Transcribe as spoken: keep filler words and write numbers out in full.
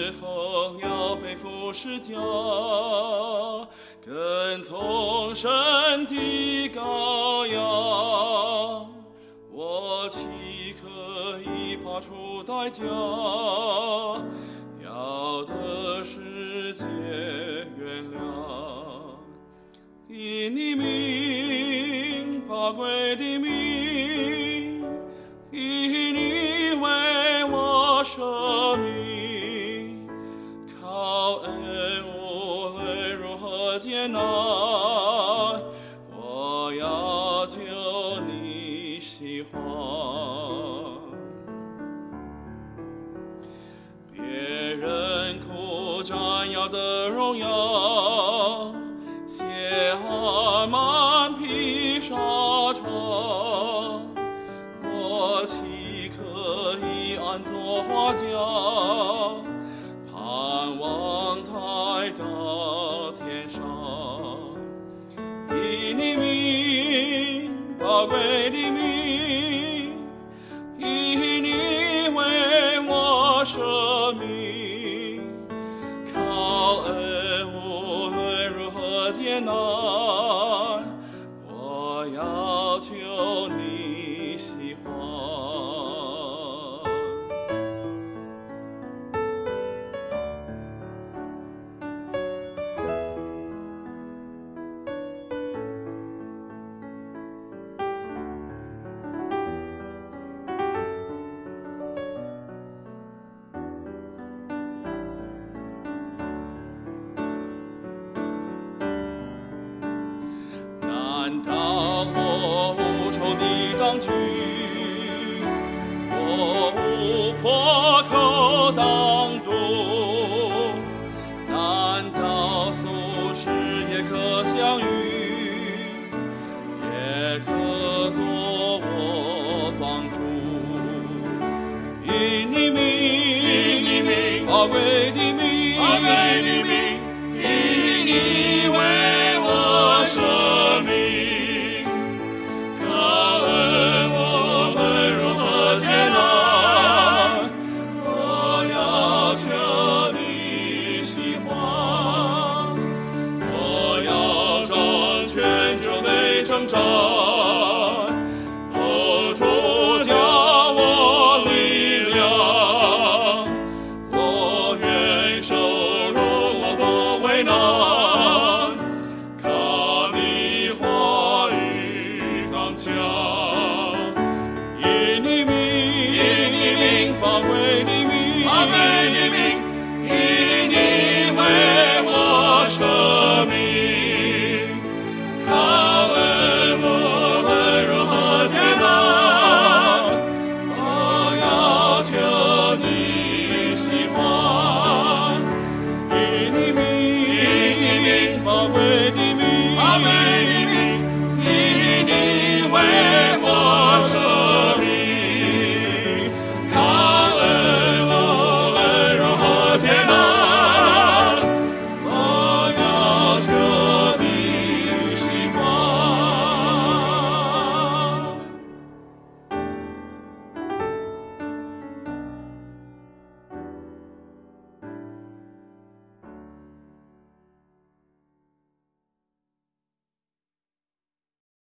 是否要背负十架，跟从神的羔羊？我岂可以怕出代价？要得世界原谅，以你名宝贵的名，以你为我舍命，靠恩无论如何艰难，我要救你喜欢。别人苦占耀的荣耀，写满披沙场，我岂可以安坐花甲，盼望抬到天上？以你名宝贵的名，以你为我舍命，靠恩无论如何艰难，我要求你喜欢。难道我无仇的当局，我无破口当毒？难道俗世也可相遇，也可作我帮助？以你名，以你名，宝贵的名，宝贵的名，以你为我舍命。征战，哦，主加我力量，我愿受辱，我不为难，靠你话语刚强，以你名，以你名宝贵的名，宝贵的名，以你为我舍命。宝贵的